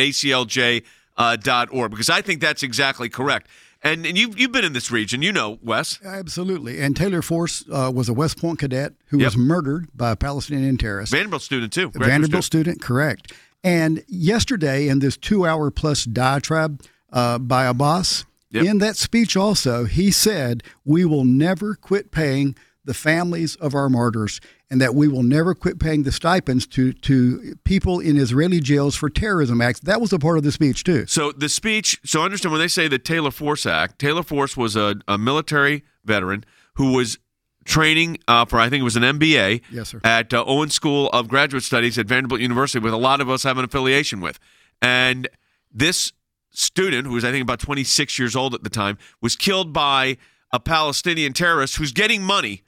aclj.org because I think that's exactly correct. And you've been in this region, you know, Wes. Absolutely. And Taylor Force was a West Point cadet who was murdered by a Palestinian terrorist. Vanderbilt student, too. Vanderbilt student, correct. And yesterday, in this 2-hour-plus diatribe by Abbas, in that speech also, he said, we will never quit paying the families of our martyrs, and that we will never quit paying the stipends to people in Israeli jails for terrorism acts. That was a part of the speech, too. So the speech, so understand when they say the Taylor Force Act, Taylor Force was a military veteran who was training for, I think it was an MBA at Owen School of Graduate Studies at Vanderbilt University, with a lot of us have an affiliation with. And this student, who was I think about 26 years old at the time, was killed by a Palestinian terrorist who's getting money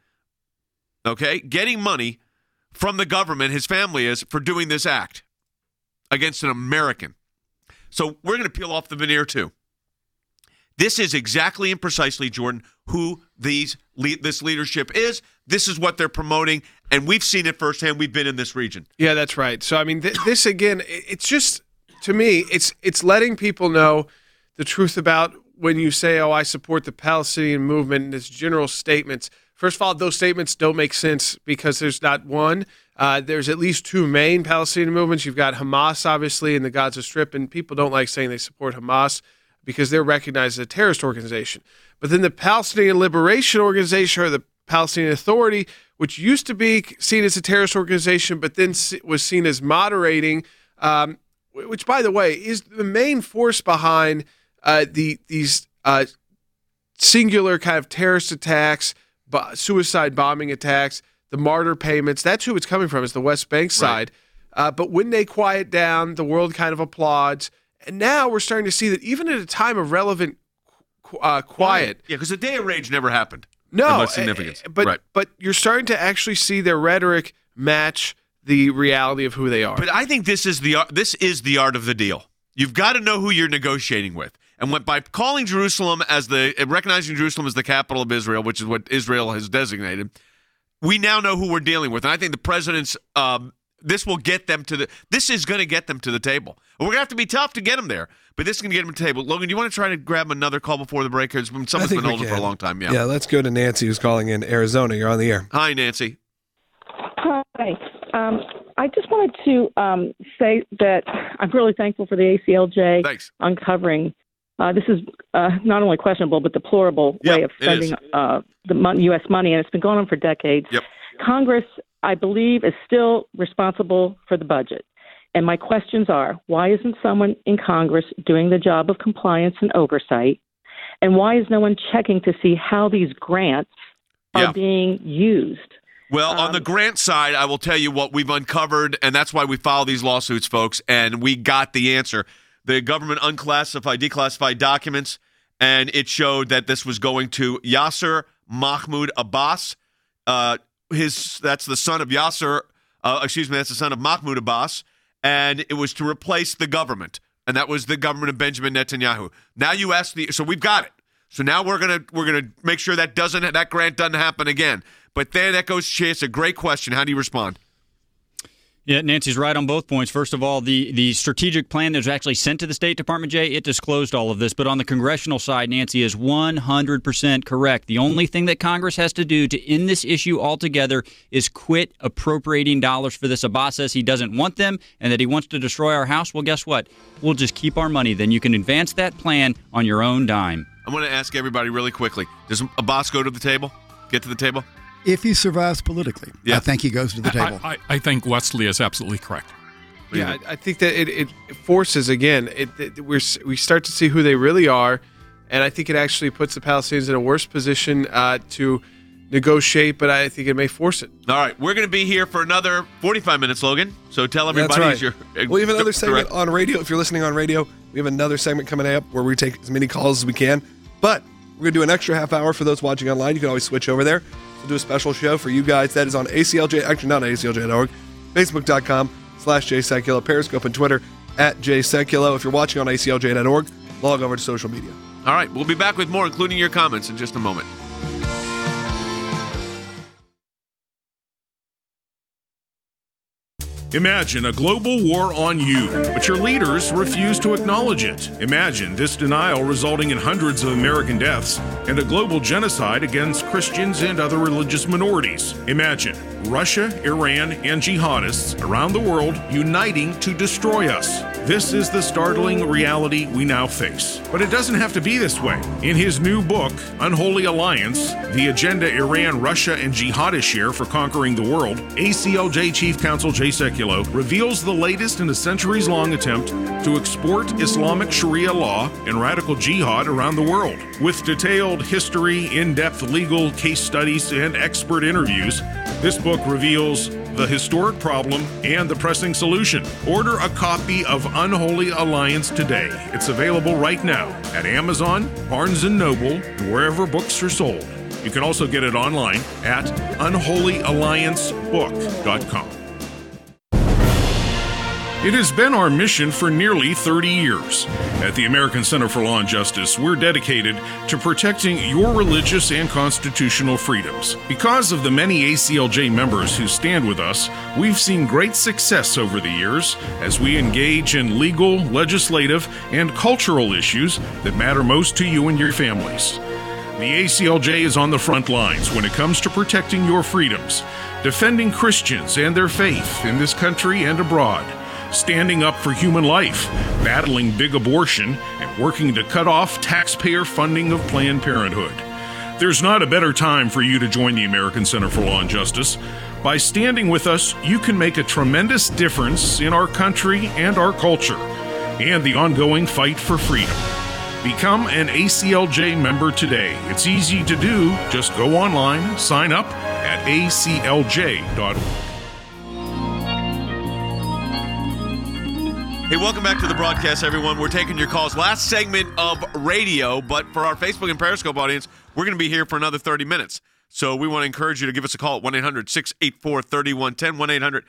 from the government, his family is, for doing this act against an American. So we're going to peel off the veneer, too. This is exactly and precisely, Jordan, who this leadership is. This is what they're promoting, and we've seen it firsthand. We've been in this region. Yeah, that's right. So, I mean, this, again, it's just, to me, it's letting people know the truth about when you say, oh, I support the Palestinian movement, and it's general statements. First of all, those statements don't make sense because there's not one. There's at least two main Palestinian movements. You've got Hamas, obviously, in the Gaza Strip, and people don't like saying they support Hamas because they're recognized as a terrorist organization. But then the Palestinian Liberation Organization, or the Palestinian Authority, which used to be seen as a terrorist organization, but then was seen as moderating, which, by the way, is the main force behind these singular kind of terrorist attacks, suicide bombing attacks, the martyr payments. That's who it's coming from, is the West Bank side. But when they quiet down, the world kind of applauds. And now we're starting to see that even at a time of relevant quiet. Yeah, because the day of rage never happened. No. Of much significance. But you're starting to actually see their rhetoric match the reality of who they are. But I think this is the art of the deal. You've got to know who you're negotiating with. And by calling Jerusalem recognizing Jerusalem as the capital of Israel, which is what Israel has designated, we now know who we're dealing with. And I think the president's this is going to get them to the table. And we're going to have to be tough to get them there, but this is going to get them to the table. Logan, do you want to try to grab another call before the break? Because someone's been holding for a long time. Yeah, let's go to Nancy, who's calling in Arizona. You're on the air. Hi, Nancy. Hi. I just wanted to say that I'm really thankful for the ACLJ uncovering. This is not only questionable but deplorable way of spending the U.S. money, and it's been going on for decades. Yep. Congress, I believe, is still responsible for the budget. And my questions are, why isn't someone in Congress doing the job of compliance and oversight? And why is no one checking to see how these grants are being used? Well, on the grant side, I will tell you what we've uncovered, and that's why we file these lawsuits, folks, and we got the answer. The government declassified documents, and it showed that this was going to Yasser Mahmoud Abbas. That's the son of that's the son of Mahmoud Abbas, and it was to replace the government, and that was the government of Benjamin Netanyahu. Now you ask so we've got it. So now we're gonna make sure that grant doesn't happen again. But then that goes, Chase, a great question. How do you respond? Yeah, Nancy's right on both points. First of all, the strategic plan that was actually sent to the State Department, Jay, it disclosed all of this. But on the congressional side, Nancy is 100% correct. The only thing that Congress has to do to end this issue altogether is quit appropriating dollars for this. Abbas says he doesn't want them and that he wants to destroy our house. Well, guess what? We'll just keep our money. Then you can advance that plan on your own dime. I'm going to ask everybody really quickly. Does Abbas go to the table? Get to the table? If he survives politically, I think he goes to the table. I think Wesley is absolutely correct. Yeah, I think that it forces, again, we start to see who they really are, and I think it actually puts the Palestinians in a worse position to negotiate, but I think it may force it. All right, we're going to be here for another 45 minutes, Logan, so tell everybody. That's right. We have another segment on radio. If you're listening on radio, we have another segment coming up where we take as many calls as we can, but we're going to do an extra half hour for those watching online. You can always switch over there. We'll do a special show for you guys. That is on ACLJ, actually not ACLJ.org, Facebook.com/JSeculo, Periscope and Twitter @JSeculo. If you're watching on ACLJ.org, log over to social media. All right, we'll be back with more, including your comments, in just a moment. Imagine a global war on you, but your leaders refuse to acknowledge it. Imagine this denial resulting in hundreds of American deaths and a global genocide against Christians and other religious minorities. Imagine Russia, Iran, and jihadists around the world uniting to destroy us. This is the startling reality we now face. But it doesn't have to be this way. In his new book, Unholy Alliance, The Agenda Iran, Russia, and Jihadists Share for Conquering the World, ACLJ Chief Counsel Jay Sekulow reveals the latest in a centuries-long attempt to export Islamic Sharia law and radical jihad around the world. With detailed history, in-depth legal case studies, and expert interviews, this book reveals the historic problem and the pressing solution. Order a copy of Unholy Alliance today. It's available right now at Amazon, Barnes & Noble, and wherever books are sold. You can also get it online at unholyalliancebook.com. It has been our mission for nearly 30 years. At the American Center for Law and Justice, we're dedicated to protecting your religious and constitutional freedoms. Because of the many ACLJ members who stand with us, we've seen great success over the years as we engage in legal, legislative, and cultural issues that matter most to you and your families. The ACLJ is on the front lines when it comes to protecting your freedoms, defending Christians and their faith in this country and abroad, standing up for human life, battling big abortion, and working to cut off taxpayer funding of Planned Parenthood. There's not a better time for you to join the American Center for Law and Justice. By standing with us, you can make a tremendous difference in our country and our culture, and the ongoing fight for freedom. Become an ACLJ member today. It's easy to do. Just go online, sign up at aclj.org. Hey, welcome back to the broadcast, everyone. We're taking your calls. Last segment of radio, but for our Facebook and Periscope audience, we're going to be here for another 30 minutes. So we want to encourage you to give us a call at 1-800-684-3110,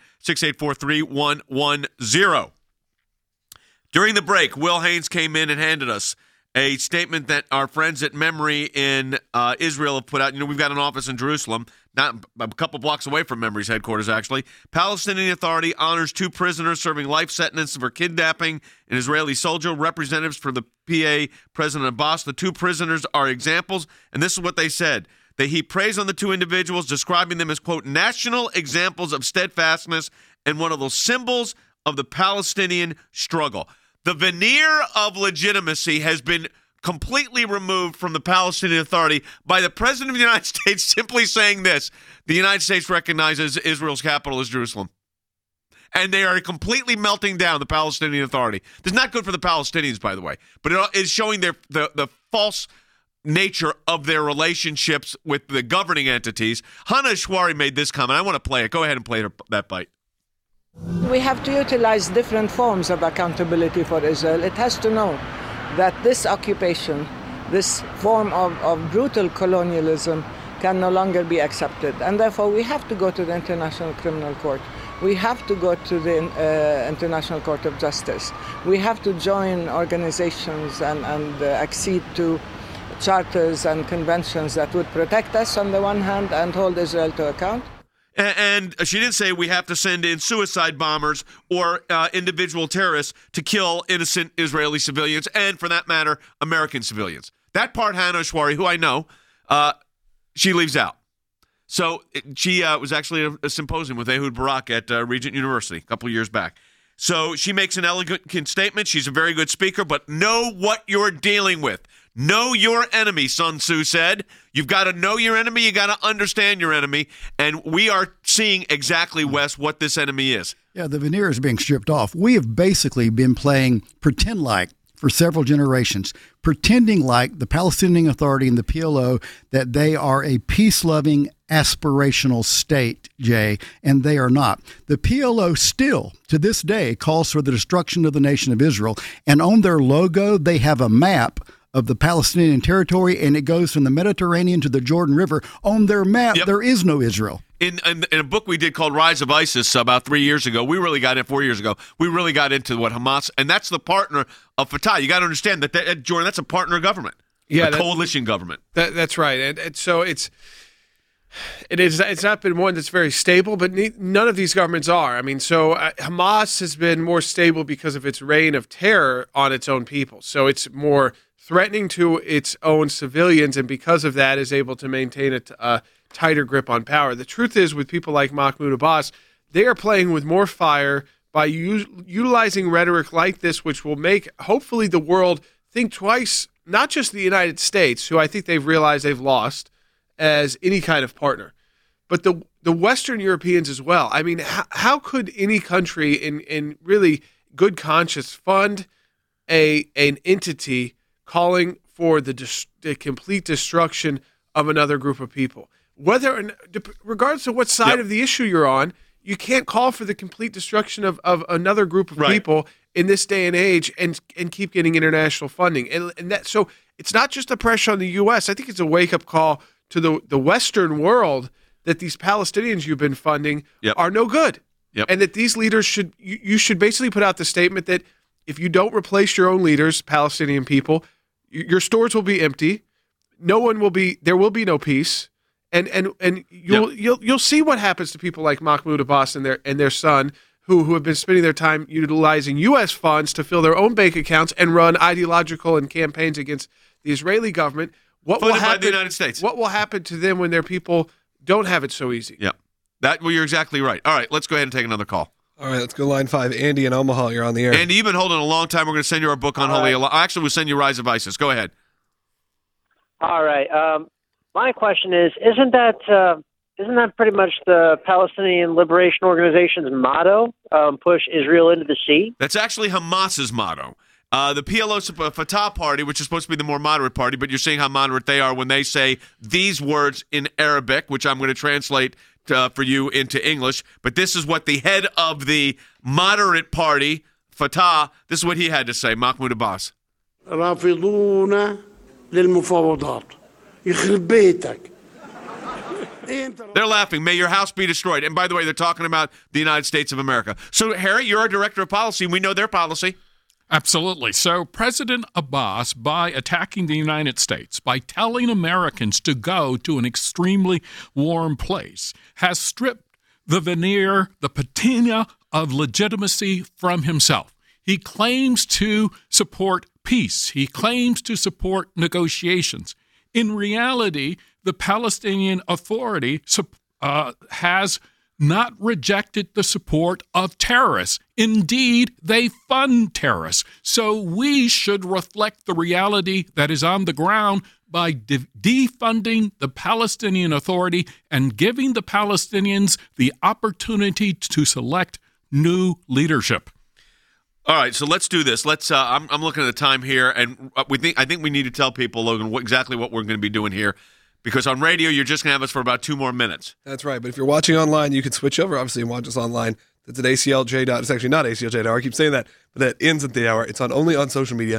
1-800-684-3110. During the break, Will Haynes came in and handed us a statement that our friends at Memory in Israel have put out. You know, we've got an office in Jerusalem, not a couple blocks away from Memory's headquarters, actually. Palestinian Authority honors 2 prisoners serving life sentences for kidnapping an Israeli soldier. Representatives from the PA, President Abbas. The 2 prisoners are examples, and this is what they said. They heap praise on the 2 individuals, describing them as, quote, national examples of steadfastness and one of those symbols of the Palestinian struggle. The veneer of legitimacy has been completely removed from the Palestinian Authority by the President of the United States simply saying this: the United States recognizes Israel's capital is Jerusalem. And they are completely melting down the Palestinian Authority. This is not good for the Palestinians, by the way, but it is showing the false nature of their relationships with the governing entities. Hannah Ashwari made this comment. I want to play it. Go ahead and play that bite. We have to utilize different forms of accountability for Israel. It has to know that this occupation, this form of brutal colonialism, can no longer be accepted. And therefore, we have to go to the International Criminal Court. We have to go to the International Court of Justice. We have to join organizations and accede to charters and conventions that would protect us on the one hand and hold Israel to account. And she didn't say we have to send in suicide bombers or individual terrorists to kill innocent Israeli civilians and, for that matter, American civilians. That part, Hannah Ashwari, who I know, she leaves out. So she was actually at a symposium with Ehud Barak at Regent University a couple of years back. So she makes an elegant statement. She's a very good speaker, but know what you're dealing with. Know your enemy, Sun Tzu said. You've got to know your enemy. You got to understand your enemy. And we are seeing exactly, Wes, what this enemy is. Yeah, the veneer is being stripped off. We have basically been playing pretend like for several generations, pretending like the Palestinian Authority and the PLO, that they are a peace-loving, aspirational state, Jay, and they are not. The PLO still, to this day, calls for the destruction of the nation of Israel, and on their logo, they have a map of the Palestinian territory, and it goes from the Mediterranean to the Jordan River. On their map, There is no Israel. In a book we did called Rise of ISIS about 3 years ago, 4 years ago, we really got into what Hamas, and that's the partner of Fatah. You got to understand that, Jordan, that's a partner government, a coalition government. That's right, and so it's not been one that's very stable, but none of these governments are. I mean, so Hamas has been more stable because of its reign of terror on its own people. So it's more threatening to its own civilians, and because of that is able to maintain a tighter grip on power. The truth is, with people like Mahmoud Abbas, they are playing with more fire by utilizing rhetoric like this, which will make, hopefully, the world think twice, not just the United States, who I think they've realized they've lost as any kind of partner, but the Western Europeans as well. I mean, how could any country in really good conscience fund an entity calling for the complete destruction of another group of people? Regardless of what side of the issue you're on, you can't call for the complete destruction of another group of people in this day and age and keep getting international funding. And that, so it's not just a pressure on the U.S. I think it's a wake-up call to the Western world that these Palestinians you've been funding are no good. And that these leaders you should basically put out the statement that if you don't replace your own leaders, Palestinian people, your stores will be empty. There will be no peace. And you'll see what happens to people like Mahmoud Abbas and their son, who have been spending their time utilizing U.S. funds to fill their own bank accounts and run ideological and campaigns against the Israeli government. What will happen by the United States? What will happen to them when their people don't have it so easy? Yeah, you're exactly right. All right, let's go ahead and take another call. All right, let's go line 5. Andy in Omaha, you're on the air. Andy, you've been holding a long time. We're going to send you our book on Holy Alliance. Actually, we'll send you Rise of ISIS. Go ahead. All right. My question is, isn't that pretty much the Palestinian Liberation Organization's motto, push Israel into the sea? That's actually Hamas's motto. The PLO Fatah party, which is supposed to be the more moderate party, but you're seeing how moderate they are when they say these words in Arabic, which I'm going to translate for you into English. But this is what the head of the moderate party, Fatah. This is what he had to say, Mahmoud Abbas. رافضون للمفاوضات يخرب بيتك. They're laughing. May your house be destroyed. And by the way, they're talking about the United States of America. So, Harry, you're our director of policy, and we know their policy. Absolutely. So President Abbas, by attacking the United States, by telling Americans to go to an extremely warm place, has stripped the veneer, the patina of legitimacy from himself. He claims to support peace. He claims to support negotiations. In reality, the Palestinian Authority has not rejected the support of terrorists. Indeed, they fund terrorists. So we should reflect the reality that is on the ground by defunding the Palestinian Authority and giving the Palestinians the opportunity to select new leadership. All right, so let's do this. Let's. I'm looking at the time here, and I think we need to tell people, Logan, exactly what we're going to be doing here. Because on radio, you're just going to have us for about 2 more minutes. That's right. But if you're watching online, you can switch over, obviously, and watch us online. That's at ACLJ. It's actually not ACLJ Hour. I keep saying that, but that ends at the hour. It's only on social media.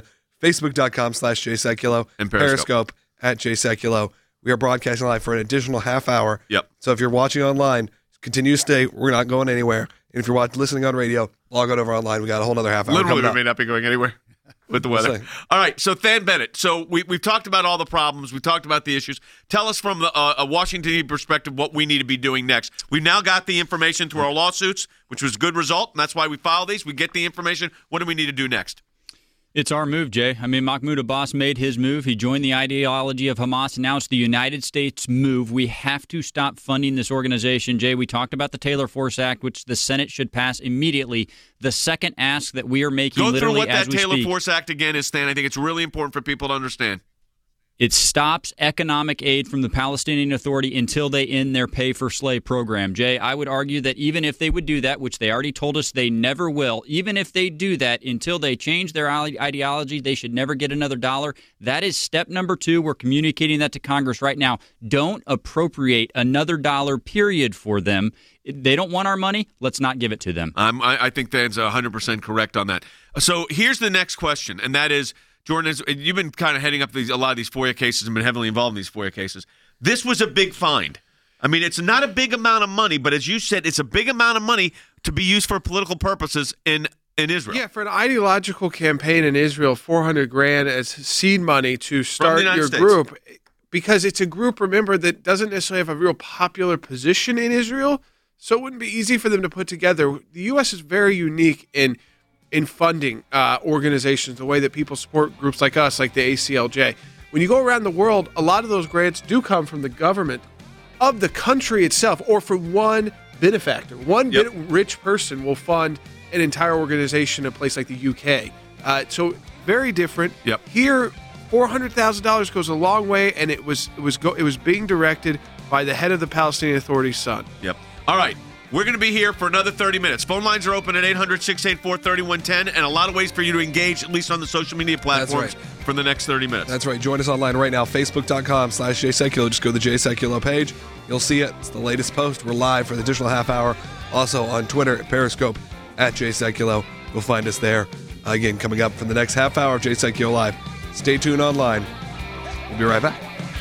Facebook.com/JSeculo. And Periscope. At JSeculo. We are broadcasting live for an additional half hour. Yep. So if you're watching online, continue to stay. We're not going anywhere. And if you're listening on radio, log on over online. We got a whole other half hour. Literally, we may not be going anywhere. With the weather. All right, so Than Bennett. So we've talked about all the problems. We've talked about the issues. Tell us from a Washington perspective what we need to be doing next. We've now got the information through our lawsuits, which was a good result, and that's why we file these. We get the information. What do we need to do next? It's our move, Jay. I mean, Mahmoud Abbas made his move. He joined the ideology of Hamas. Now it's the United States' move. We have to stop funding this organization. Jay, we talked about the Taylor Force Act, which the Senate should pass immediately. The second ask that we are making literally as we speak. Go through what that Taylor Force Act again is, Stan. I think it's really important for people to understand. It stops economic aid from the Palestinian Authority until they end their pay-for-slave program. Jay, I would argue that even if they would do that, which they already told us they never will, even if they do that, until they change their ideology, they should never get another dollar. That is step number 2. We're communicating that to Congress right now. Don't appropriate another dollar, period, for them. They don't want our money. Let's not give it to them. I think Dan's 100% correct on that. So here's the next question, and that is, Jordan, you've been kind of heading up a lot of these FOIA cases and been heavily involved in these FOIA cases. This was a big find. I mean, it's not a big amount of money, but as you said, it's a big amount of money to be used for political purposes in Israel. Yeah, for an ideological campaign in Israel, $400,000 as seed money to start your group, because it's a group, remember, that doesn't necessarily have a real popular position in Israel, so it wouldn't be easy for them to put together. The U.S. is very unique in funding organizations, the way that people support groups like us, like the ACLJ. When you go around the world, a lot of those grants do come from the government of the country itself, or from one benefactor. One rich person will fund an entire organization in a place like the UK. So very different. Here, $400,000 goes a long way, and it was being directed by the head of the Palestinian Authority's son. All right. We're going to be here for another 30 minutes. Phone lines are open at 800-684-3110, and a lot of ways for you to engage, at least on the social media platforms, for the next 30 minutes. That's right. Join us online right now, Facebook.com/JSeculo. Just go to the JSeculo page. You'll see it. It's the latest post. We're live for the additional half hour. Also on Twitter at Periscope at JSeculo. You'll find us there. Again, coming up for the next half hour of JSeculo Live. Stay tuned online. We'll be right back.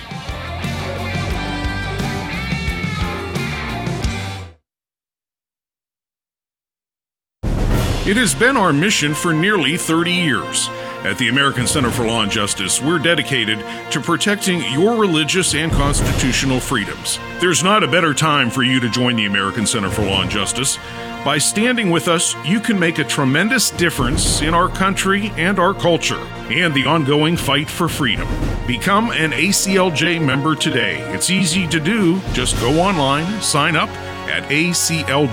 It has been our mission for nearly 30 years. At the American Center for Law and Justice, we're dedicated to protecting your religious and constitutional freedoms. There's not a better time for you to join the American Center for Law and Justice. By standing with us, you can make a tremendous difference in our country and our culture and the ongoing fight for freedom. Become an ACLJ member today. It's easy to do. Just go online, sign up at ACLJ.